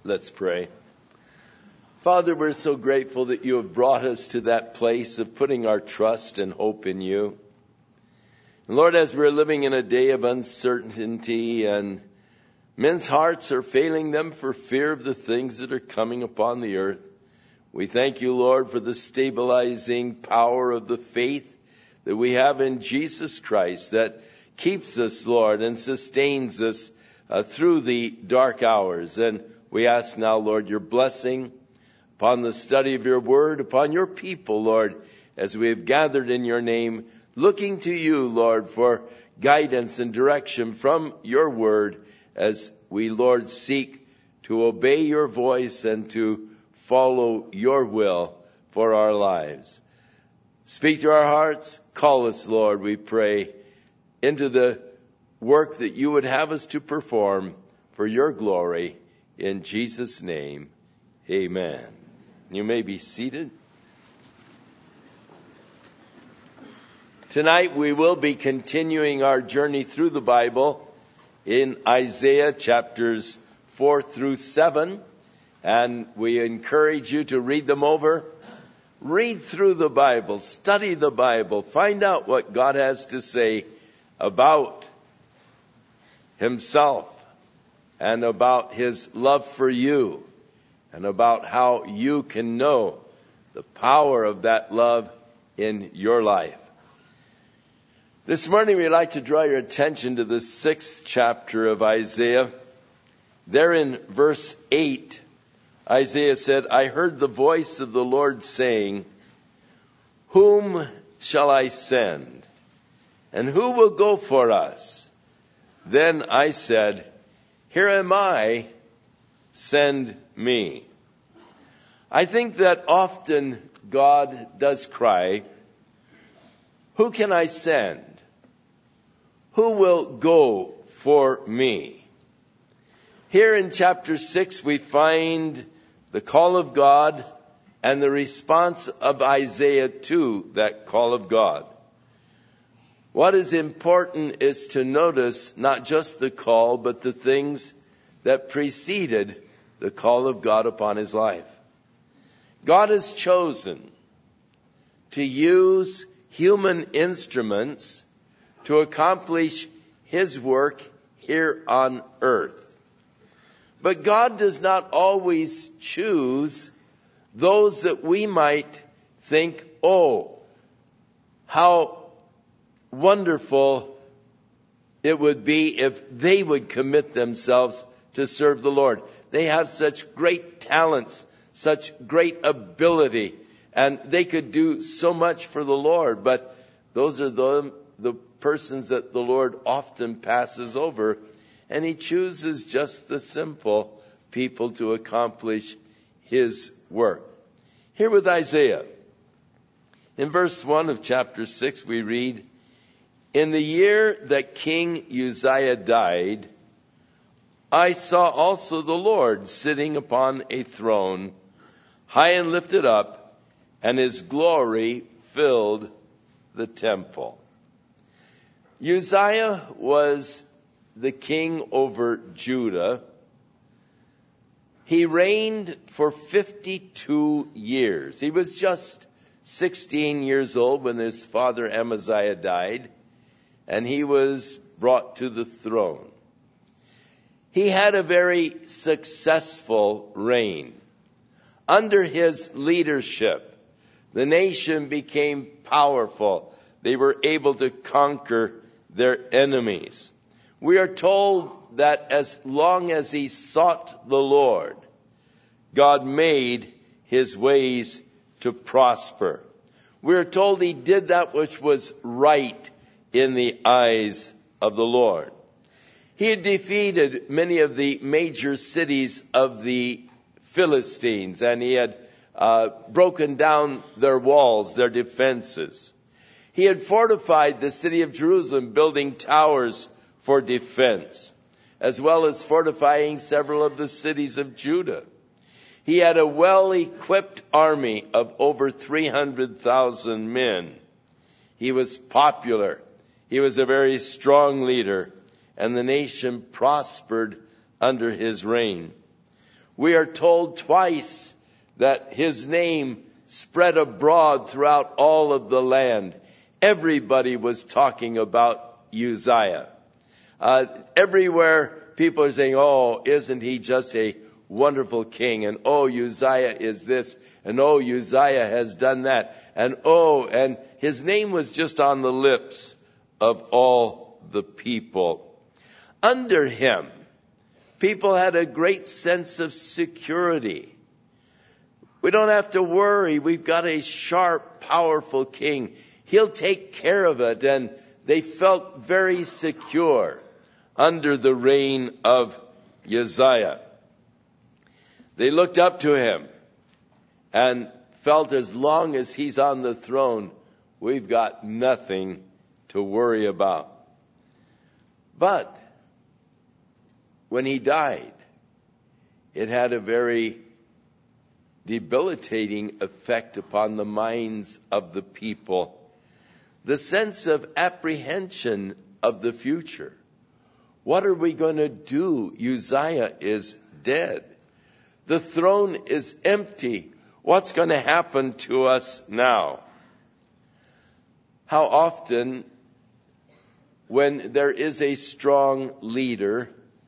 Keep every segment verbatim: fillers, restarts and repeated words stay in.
Let's pray. Father, we're so grateful that you have brought us to that place of putting our trust and hope in you. And Lord, as we're living in a day of uncertainty and men's hearts are failing them for fear of the things that are coming upon the earth, we thank you, Lord, for the stabilizing power of the faith that we have in Jesus Christ that keeps us, Lord, and sustains us uh, through the dark hours. And we ask now, Lord, your blessing upon the study of your word, upon your people, Lord, as we have gathered in your name, looking to you, Lord, for guidance and direction from your word as we, Lord, seek to obey your voice and to follow your will for our lives. Speak to our hearts. Call us, Lord, we pray, into the work that you would have us to perform for your glory. In Jesus' name, amen. You may be seated. Tonight we will be continuing our journey through the Bible in Isaiah chapters four through seven. And we encourage you to read them over. Read through the Bible, study the Bible, find out what God has to say about himself and about his love for you and about how you can know the power of that love in your life. This morning we'd like to draw your attention to the sixth chapter of Isaiah. There in verse eight, Isaiah said, I heard the voice of the Lord saying, whom shall I send? And who will go for us? Then I said, here am I, send me. I think that often God does cry, who can I send? Who will go for me? Here in chapter six we find the call of God and the response of Isaiah to that call of God. What is important is to notice not just the call, but the things that preceded the call of God upon his life. God has chosen to use human instruments to accomplish his work here on earth. But God does not always choose those that we might think, oh, how wonderful it would be if they would commit themselves to serve the Lord. They have such great talents, such great ability, and they could do so much for the Lord. But those are the, the persons that the Lord often passes over. And he chooses just the simple people to accomplish his work. Here with Isaiah, in verse one of chapter six, we read, in the year that King Uzziah died, I saw also the Lord sitting upon a throne, high and lifted up, and his glory filled the temple. Uzziah was the king over Judah. He reigned for fifty-two years. He was just sixteen years old when his father Amaziah died, and he was brought to the throne. He had a very successful reign. Under his leadership, the nation became powerful. They were able to conquer their enemies. We are told that as long as he sought the Lord, God made his ways to prosper. We are told he did that which was right in the eyes of the Lord. He had defeated many of the major cities of the Philistines, and he had uh, broken down their walls, their defenses. He had fortified the city of Jerusalem, building towers for defense, as well as fortifying several of the cities of Judah. He had a well-equipped army of over three hundred thousand men. He was popular. He was a very strong leader, and the nation prospered under his reign. We are told twice that his name spread abroad throughout all of the land. Everybody was talking about Uzziah. Uh, everywhere people are saying, oh, isn't he just a wonderful king? And oh, Uzziah is this. And oh, Uzziah has done that. And oh, and his name was just on the lips of all the people. Under him, people had a great sense of security. We don't have to worry. We've got a sharp, powerful king. He'll take care of it. And they felt very secure under the reign of Uzziah. They looked up to him and felt as long as he's on the throne, we've got nothing to worry about. But when he died, it had a very debilitating effect upon the minds of the people. The sense of apprehension of the future. What are we going to do? Uzziah is dead. The throne is empty. What's going to happen to us now? How often, when there is a strong leader,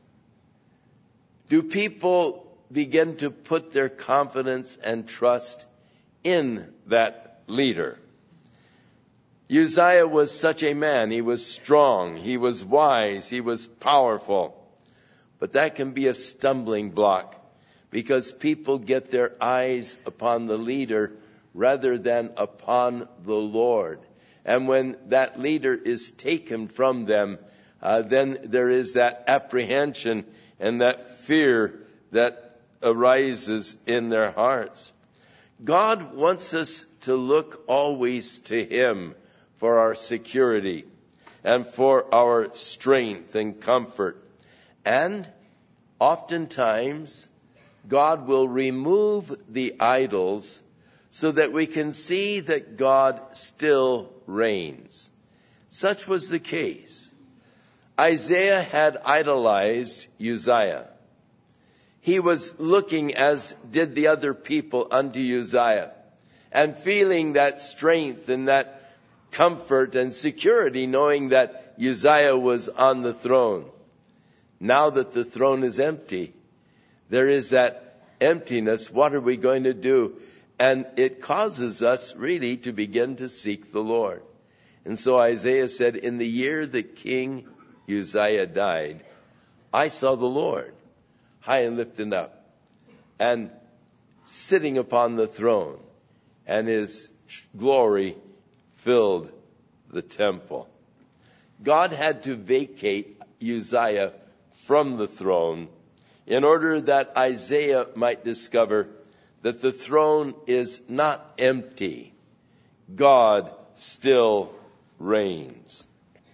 do people begin to put their confidence and trust in that leader? Uzziah was such a man. He was strong. He was wise. He was powerful. But that can be a stumbling block because people get their eyes upon the leader rather than upon the Lord. And when that leader is taken from them, uh, then there is that apprehension and that fear that arises in their hearts. God wants us to look always to him for our security and for our strength and comfort. And oftentimes, God will remove the idols so that we can see that God still reigns. Such was the case. Isaiah had idolized Uzziah. He was looking, as did the other people, unto Uzziah and feeling that strength and that comfort and security, knowing that Uzziah was on the throne. Now that the throne is empty, there is that emptiness. What are we going to do? And it causes us really to begin to seek the Lord. And so Isaiah said, in the year that King Uzziah died, I saw the Lord high and lifted up and sitting upon the throne, and his glory filled the temple. God had to vacate Uzziah from the throne in order that Isaiah might discover that the throne is not empty. God still reigns.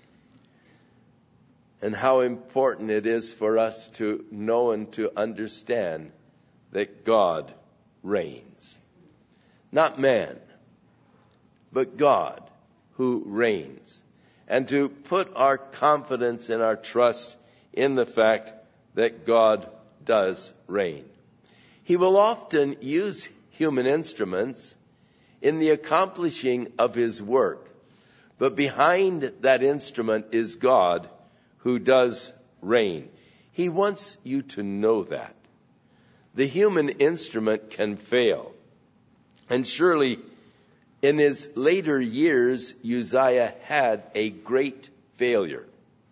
And how important it is for us to know and to understand that God reigns. Not man, but God who reigns. And to put our confidence and our trust in the fact that God does reign. He will often use human instruments in the accomplishing of his work. But behind that instrument is God who does reign. He wants you to know that. The human instrument can fail. And surely in his later years, Uzziah had a great failure.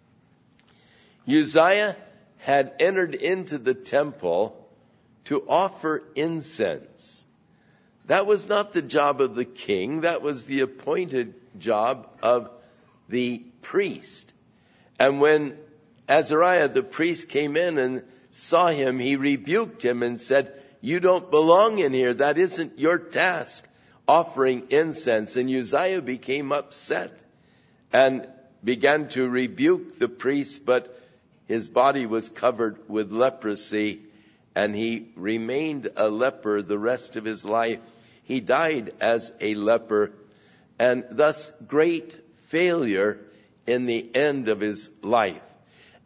Uzziah had entered into the temple to offer incense. That was not the job of the king. That was the appointed job of the priest. And when Azariah, the priest, came in and saw him, he rebuked him and said, you don't belong in here. That isn't your task, offering incense. And Uzziah became upset and began to rebuke the priest, but his body was covered with leprosy, and he remained a leper the rest of his life. He died as a leper, and thus great failure in the end of his life.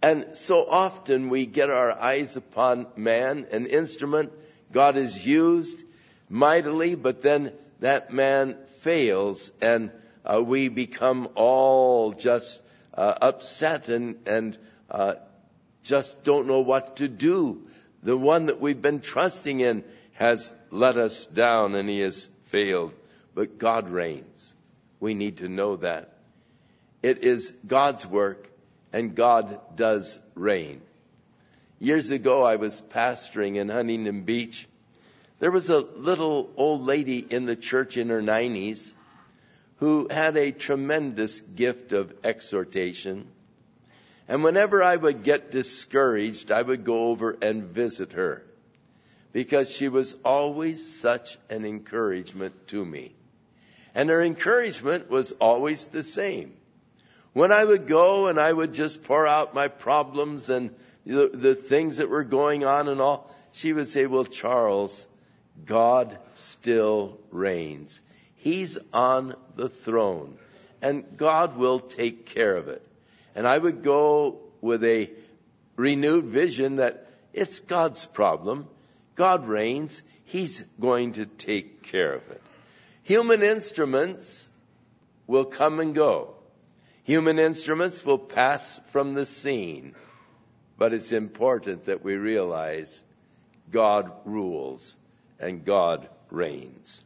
And so often we get our eyes upon man, an instrument God has used mightily, but then that man fails, and uh, we become all just uh, upset and, and uh, just don't know what to do. The one that we've been trusting in has let us down, and he has failed. But God reigns. We need to know that. It is God's work, and God does reign. Years ago, I was pastoring in Huntington Beach. There was a little old lady in the church in her nineties who had a tremendous gift of exhortation. And whenever I would get discouraged, I would go over and visit her, because she was always such an encouragement to me. And her encouragement was always the same. When I would go and I would just pour out my problems and the, the things that were going on and all, she would say, well, Charles, God still reigns. He's on the throne, and God will take care of it. And I would go with a renewed vision that it's God's problem. God reigns. He's going to take care of it. Human instruments will come and go. Human instruments will pass from the scene. But it's important that we realize God rules and God reigns.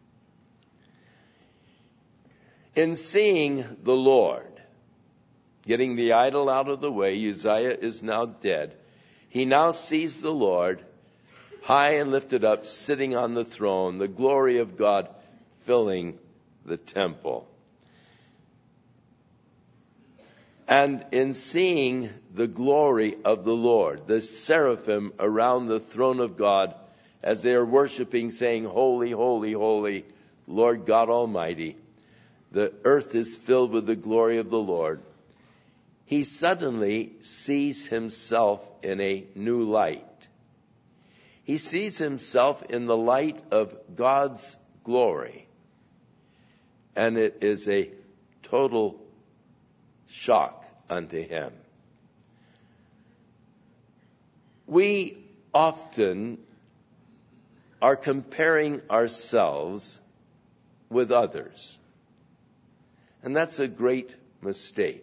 In seeing the Lord, getting the idol out of the way, Uzziah is now dead. He now sees the Lord high and lifted up, sitting on the throne, the glory of God filling the temple. And in seeing the glory of the Lord, the seraphim around the throne of God, as they are worshiping, saying, holy, holy, holy, Lord God Almighty, the earth is filled with the glory of the Lord. He suddenly sees himself in a new light. He sees himself in the light of God's glory. And it is a total shock unto him. We often are comparing ourselves with others. And that's a great mistake.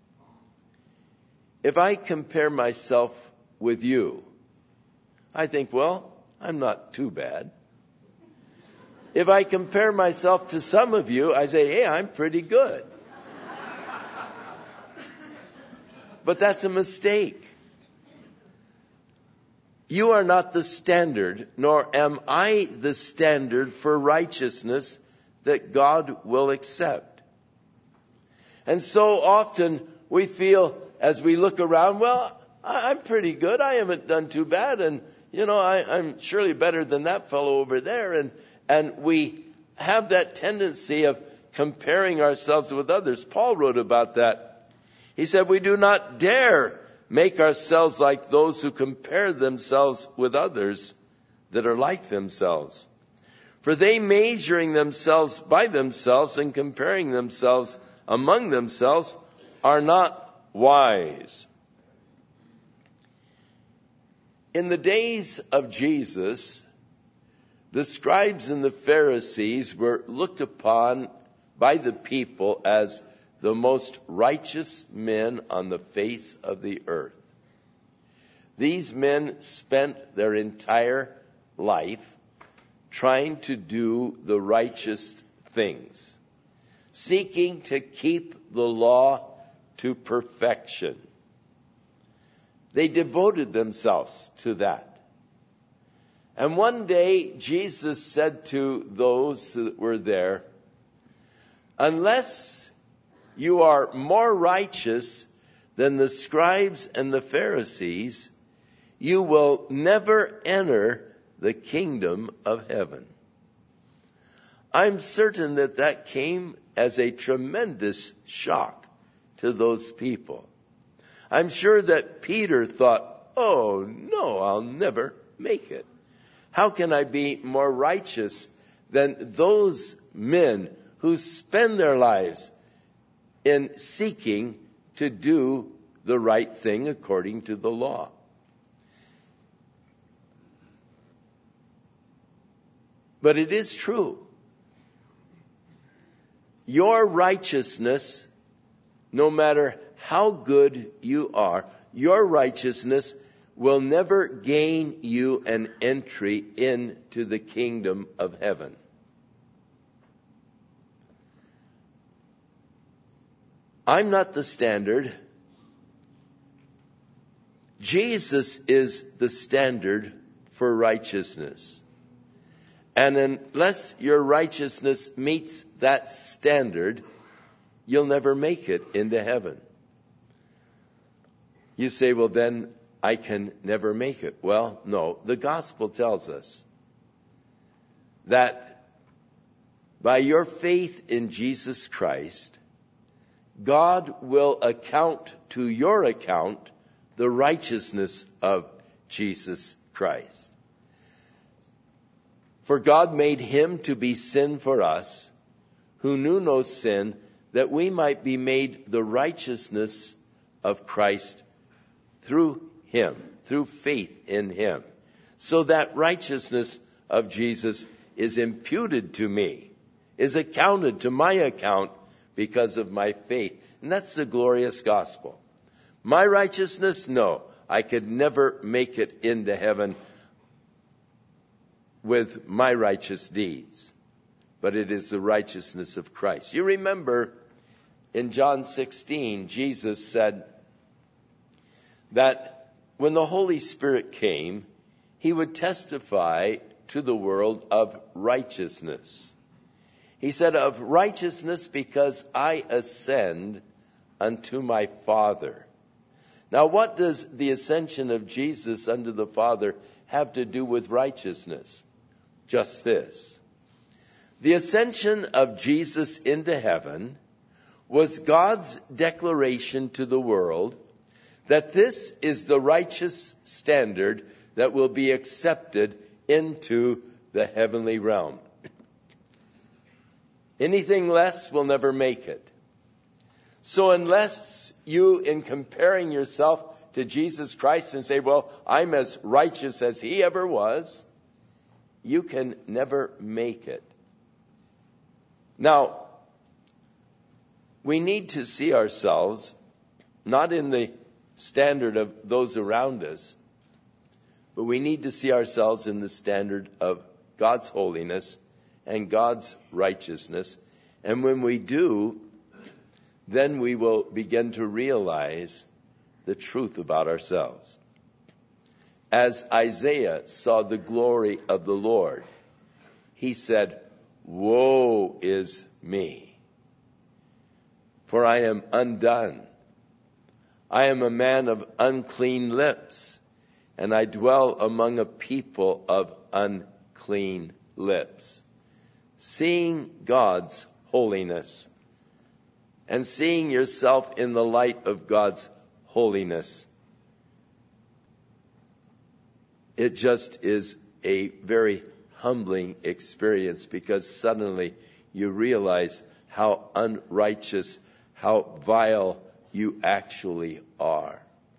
If I compare myself with you, I think, well, I'm not too bad. If I compare myself to some of you, I say, hey, I'm pretty good. But that's a mistake. You are not the standard, nor am I the standard for righteousness that God will accept. And so often we feel, as we look around, well, I'm pretty good. I haven't done too bad. And, you know, I, I'm surely better than that fellow over there. And, and we have that tendency of comparing ourselves with others. Paul wrote about that. He said, we do not dare make ourselves like those who compare themselves with others that are like themselves. For they, measuring themselves by themselves and comparing themselves among themselves, are not wise. In the days of Jesus, the scribes and the Pharisees were looked upon by the people as the most righteous men on the face of the earth. These men spent their entire life trying to do the righteous things, seeking to keep the law to perfection. They devoted themselves to that. And one day Jesus said to those that were there, unless you are more righteous than the scribes and the Pharisees, you will never enter the kingdom of heaven. I'm certain that that came as a tremendous shock to those people. I'm sure that Peter thought, oh no, I'll never make it. How can I be more righteous than those men who spend their lives in seeking to do the right thing according to the law. But it is true. Your righteousness, no matter how good you are, your righteousness will never gain you an entry into the kingdom of heaven. I'm not the standard. Jesus is the standard for righteousness. And unless your righteousness meets that standard, you'll never make it into heaven. You say, well, then I can never make it. Well, no. The gospel tells us that by your faith in Jesus Christ, God will account to your account the righteousness of Jesus Christ. For God made him to be sin for us, who knew no sin, that we might be made the righteousness of Christ through him, through faith in him. So that righteousness of Jesus is imputed to me, is accounted to my account because of my faith. And that's the glorious gospel. My righteousness? No. I could never make it into heaven with my righteous deeds. But it is the righteousness of Christ. You remember in John sixteen, Jesus said that when the Holy Spirit came, he would testify to the world of righteousness. He said, of righteousness because I ascend unto my Father. Now, what does the ascension of Jesus unto the Father have to do with righteousness? Just this. The ascension of Jesus into heaven was God's declaration to the world that this is the righteous standard that will be accepted into the heavenly realm. Anything less will never make it. So unless you, in comparing yourself to Jesus Christ and say, well, I'm as righteous as he ever was, you can never make it. Now, we need to see ourselves not in the standard of those around us, but we need to see ourselves in the standard of God's holiness and God's righteousness. And when we do, then we will begin to realize the truth about ourselves. As Isaiah saw the glory of the Lord, he said, woe is me, for I am undone. I am a man of unclean lips, and I dwell among a people of unclean lips. Seeing God's holiness and seeing yourself in the light of God's holiness, it just is a very humbling experience, because suddenly you realize how unrighteous, how vile you actually are.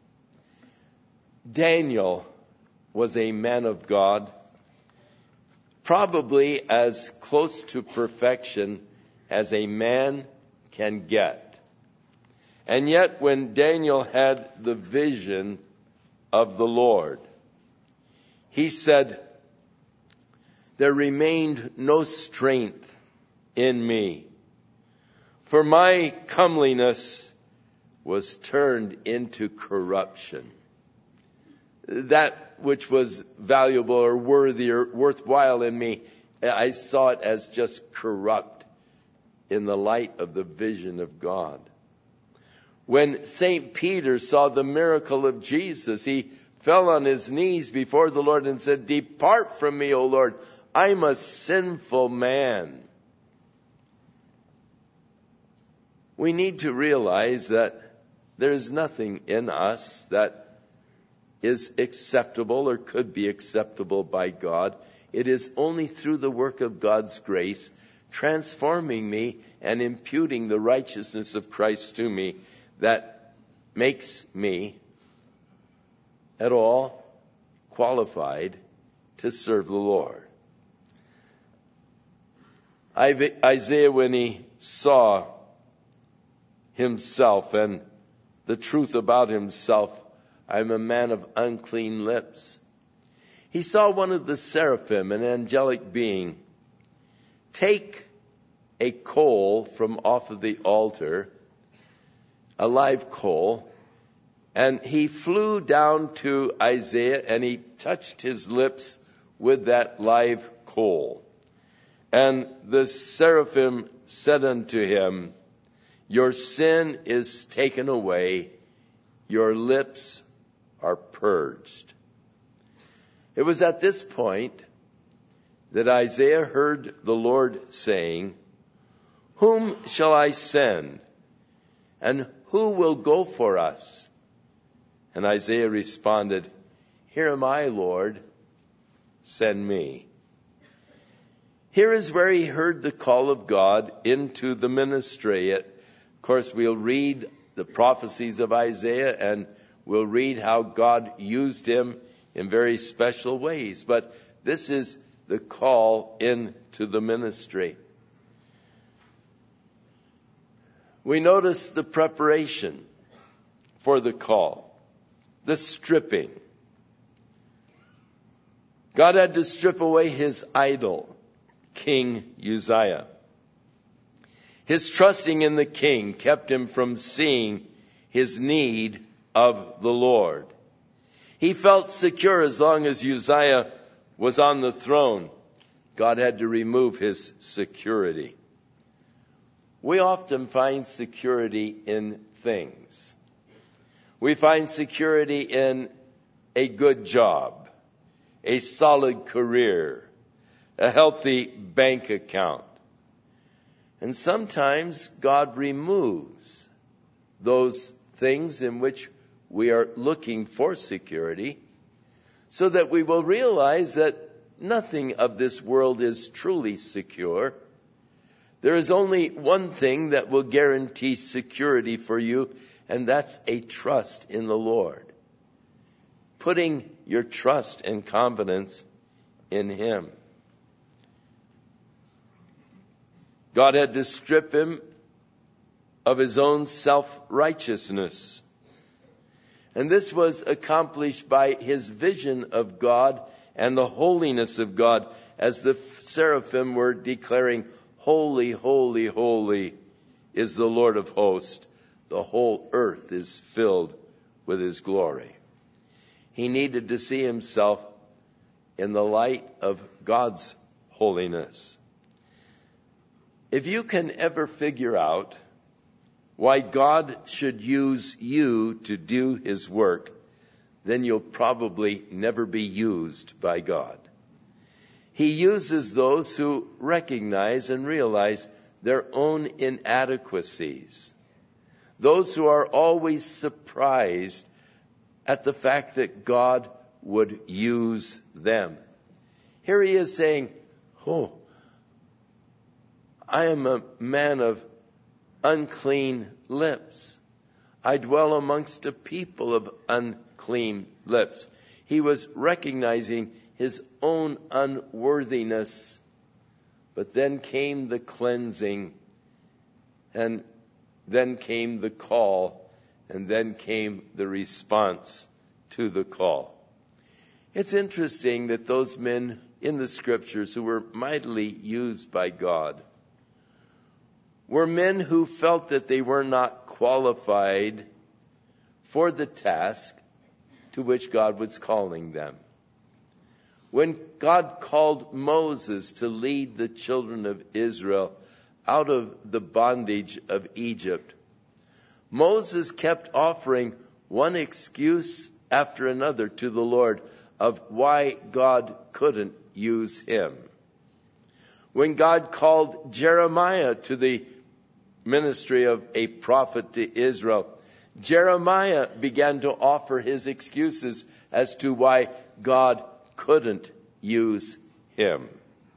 Daniel was a man of God, probably as close to perfection as a man can get. And yet when Daniel had the vision of the Lord, he said, there remained no strength in me, for my comeliness was turned into corruption. That which was valuable or worthy or worthwhile in me, I saw it as just corrupt in the light of the vision of God. When Saint Peter saw the miracle of Jesus, he fell on his knees before the Lord and said, depart from me, O Lord, I'm a sinful man. We need to realize that there is nothing in us that is acceptable or could be acceptable by God. It is only through the work of God's grace, transforming me and imputing the righteousness of Christ to me, that makes me at all qualified to serve the Lord. Isaiah, when he saw himself and the truth about himself, I'm a man of unclean lips. He saw one of the seraphim, an angelic being, take a coal from off of the altar, a live coal, and he flew down to Isaiah and he touched his lips with that live coal. And the seraphim said unto him, your sin is taken away, your lips are purged. It was at this point that Isaiah heard the Lord saying, whom shall I send? And who will go for us? And Isaiah responded, here am I, Lord, send me. Here is where he heard the call of God into the ministry. Of course, we'll read the prophecies of Isaiah and we'll read how God used him in very special ways. But this is the call into the ministry. We notice the preparation for the call, the stripping. God had to strip away his idol, King Uzziah. His trusting in the king kept him from seeing his need of the Lord. He felt secure as long as Uzziah was on the throne. God had to remove his security. We often find security in things. We find security in a good job, a solid career, a healthy bank account. And sometimes God removes those things in which we are looking for security so that we will realize that nothing of this world is truly secure. There is only one thing that will guarantee security for you, and that's a trust in the Lord. Putting your trust and confidence in him. God had to strip him of his own self-righteousness. And this was accomplished by his vision of God and the holiness of God, as the seraphim were declaring, holy, holy, holy is the Lord of hosts. The whole earth is filled with his glory. He needed to see himself in the light of God's holiness. If you can ever figure out why God should use you to do his work, then you'll probably never be used by God. He uses those who recognize and realize their own inadequacies. Those who are always surprised at the fact that God would use them. Here he is saying, oh, I am a man of unclean lips. I dwell amongst a people of unclean lips. He was recognizing his own unworthiness. But then came the cleansing, and then came the call, and then came the response to the call. It's interesting that those men in the scriptures who were mightily used by God were men who felt that they were not qualified for the task to which God was calling them. When God called Moses to lead the children of Israel out of the bondage of Egypt, Moses kept offering one excuse after another to the Lord of why God couldn't use him. When God called Jeremiah to the ministry of a prophet to Israel, Jeremiah began to offer his excuses as to why God couldn't use him.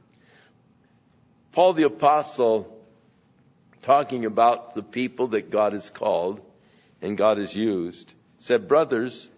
Paul the Apostle, talking about the people that God has called, and God has used, said, brothers,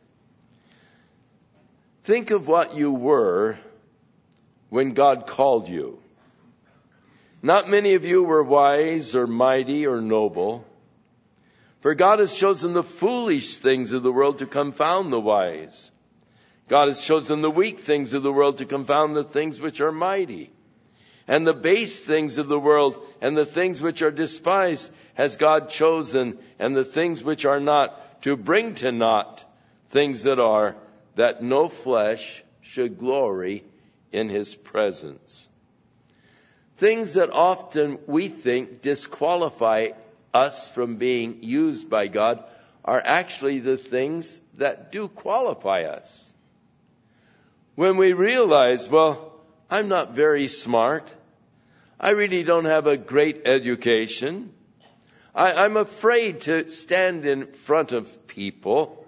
think of what you were when God called you. Not many of you were wise or mighty or noble, for God has chosen the foolish things of the world to confound the wise. God has chosen the weak things of the world to confound the things which are mighty. And the base things of the world and the things which are despised has God chosen, and the things which are not, to bring to naught things that are, that no flesh should glory in his presence. Things that often we think disqualify us from being used by God are actually the things that do qualify us. When we realize, well, I'm not very smart. I really don't have a great education. I, I'm afraid to stand in front of people.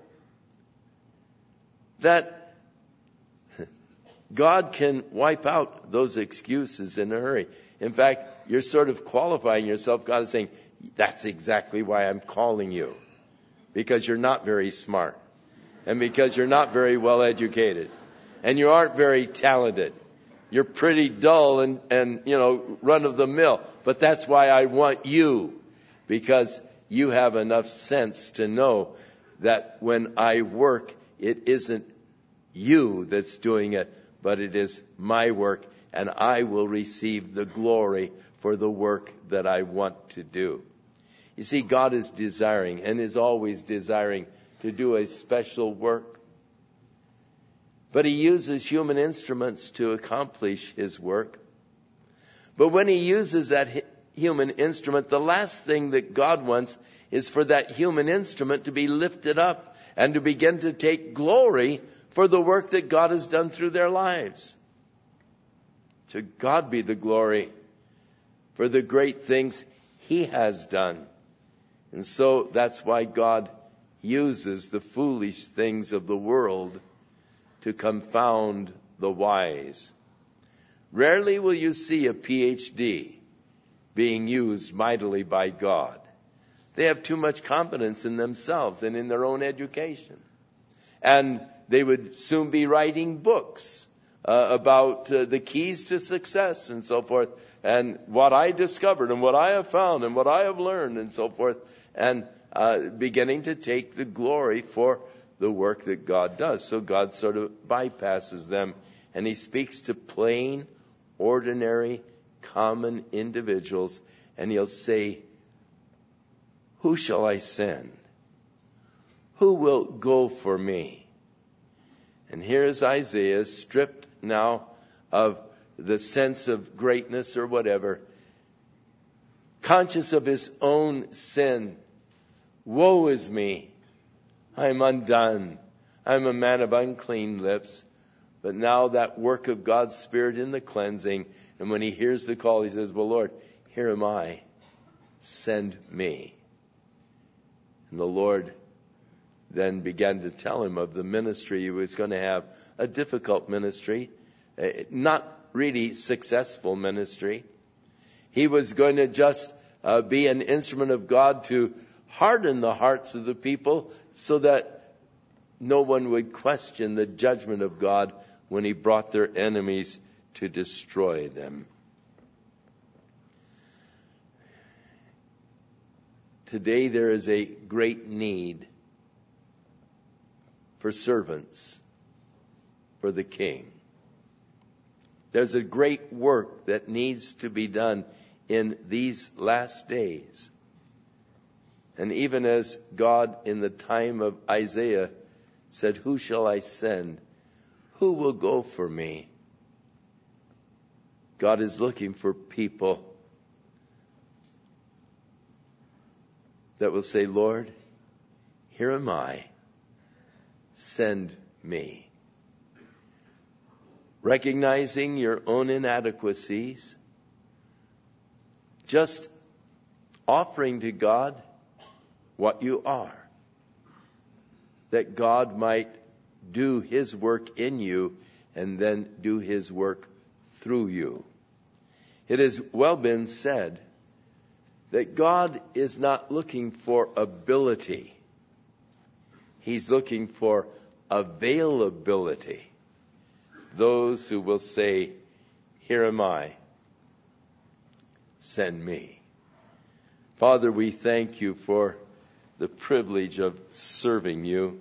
That God can wipe out those excuses in a hurry. In fact, you're sort of qualifying yourself. God is saying, that's exactly why I'm calling you. Because you're not very smart. And because you're not very well educated. And you aren't very talented. You're pretty dull and, and, you know, run of the mill. But that's why I want you. Because you have enough sense to know that when I work, it isn't you that's doing it, but it is my work. And I will receive the glory for the work that I want to do. You see, God is desiring and is always desiring to do a special work. But he uses human instruments to accomplish his work. But when he uses that human instrument, the last thing that God wants is for that human instrument to be lifted up and to begin to take glory for the work that God has done through their lives. To God be the glory for the great things he has done. And so that's why God uses the foolish things of the world to confound the wise. Rarely will you see a P H D being used mightily by God. They have too much confidence in themselves and in their own education. And they would soon be writing books uh, about uh, the keys to success and so forth, and what I discovered and what I have found and what I have learned and so forth, and uh, beginning to take the glory for the work that God does. So God sort of bypasses them, and he speaks to plain, ordinary, common individuals, and he'll say, who shall I send? Who will go for me? And here is Isaiah, stripped now of the sense of greatness or whatever, conscious of his own sin. Woe is me! I'm undone. I'm a man of unclean lips. But now that work of God's Spirit in the cleansing, and when he hears the call, he says, well, Lord, here am I. Send me. And the Lord then began to tell him of the ministry he was going to have, a difficult ministry, not really successful ministry. He was going to just uh, be an instrument of God to harden the hearts of the people so that no one would question the judgment of God when he brought their enemies to destroy them. Today there is a great need for servants for the King. There's a great work that needs to be done in these last days. And even as God in the time of Isaiah said, who shall I send? Who will go for me? God is looking for people that will say, Lord, here am I. Send me. Recognizing your own inadequacies, just offering to God what you are, that God might do his work in you and then do his work through you. It has well been said that God is not looking for ability. He's looking for availability. Those who will say, here am I, send me. Father, we thank you for the privilege of serving you.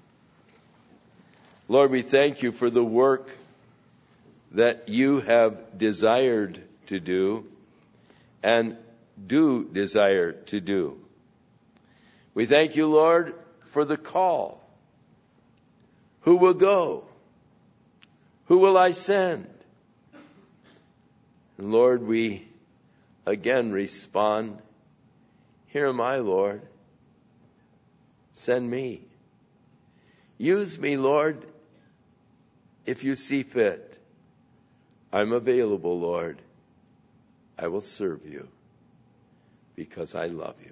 Lord, we thank you for the work that you have desired to do and do desire to do. We thank you, Lord, for the call. Who will go? Who will I send? And Lord, we again respond, here am I, Lord. Send me. Use me, Lord, if you see fit. I'm available, Lord. I will serve you because I love you.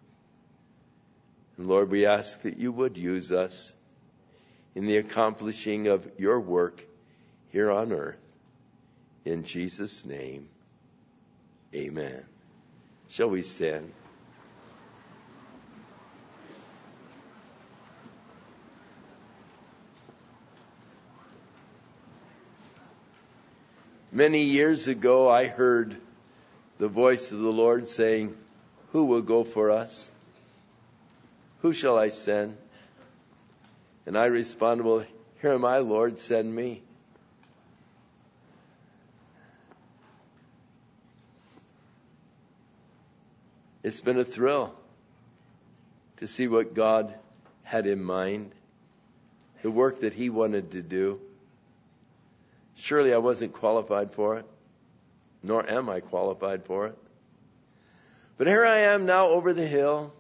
And Lord, we ask that you would use us in the accomplishing of your work here on earth. In Jesus' name, amen. Shall we stand? Many years ago, I heard the voice of the Lord saying, who will go for us? Who shall I send? And I responded, well, here am I, Lord, send me. It's been a thrill to see what God had in mind, the work that he wanted to do. Surely I wasn't qualified for it, nor am I qualified for it. But here I am now over the hill.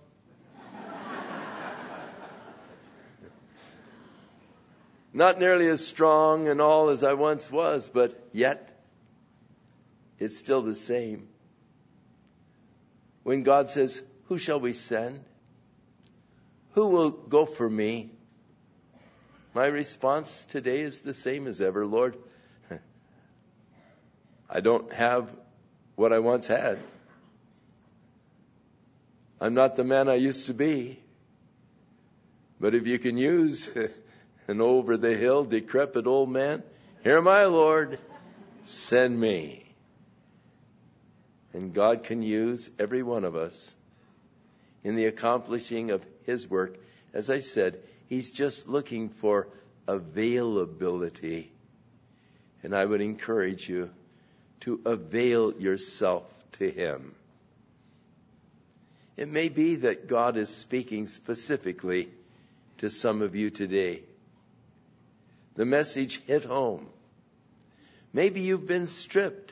Not nearly as strong and all as I once was, but yet it's still the same. When God says, who shall we send? Who will go for me? My response today is the same as ever. Lord, I don't have what I once had. I'm not the man I used to be. But if you can use an over the hill, decrepit old man, here am I, Lord, send me. And God can use every one of us in the accomplishing of his work. As I said, he's just looking for availability. And I would encourage you to avail yourself to him. It may be that God is speaking specifically to some of you today. The message hit home. Maybe you've been stripped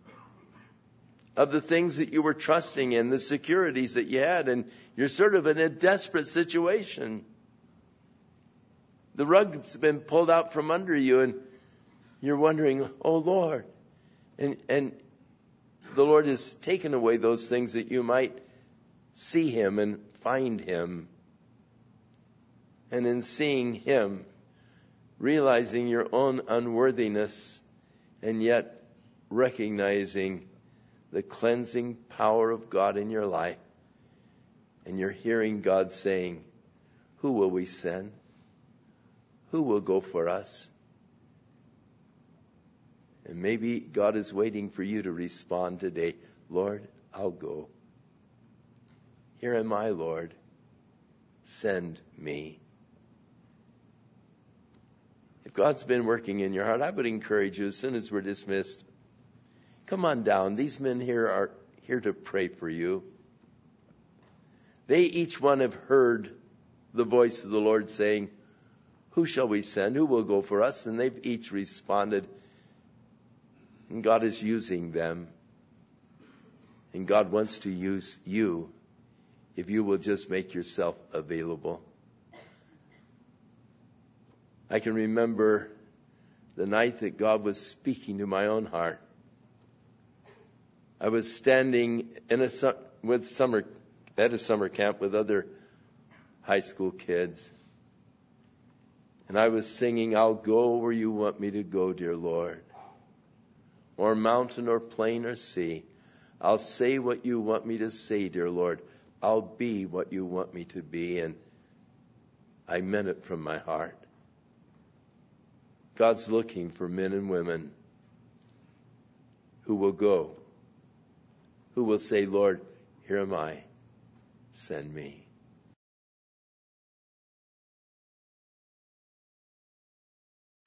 of the things that you were trusting in, the securities that you had, and you're sort of in a desperate situation. The rug's been pulled out from under you, and you're wondering, oh Lord. And, and the Lord has taken away those things that you might see him and find him. And in seeing him, realizing your own unworthiness, and yet recognizing the cleansing power of God in your life. And you're hearing God saying, who will we send? Who will go for us? And maybe God is waiting for you to respond today. Lord, I'll go. Here am I, Lord. Send me. If God's been working in your heart, I would encourage you, as soon as we're dismissed, come on down. These men here are here to pray for you. They each one have heard the voice of the Lord saying, who shall we send? Who will go for us? And they've each responded. And God is using them. And God wants to use you if you will just make yourself available. I can remember the night that God was speaking to my own heart. I was standing in a with summer at a summer camp with other high school kids. And I was singing, I'll go where you want me to go, dear Lord. Or mountain or plain or sea. I'll say what you want me to say, dear Lord. I'll be what you want me to be. And I meant it from my heart. God's looking for men and women who will go, who will say, Lord, here am I, send me.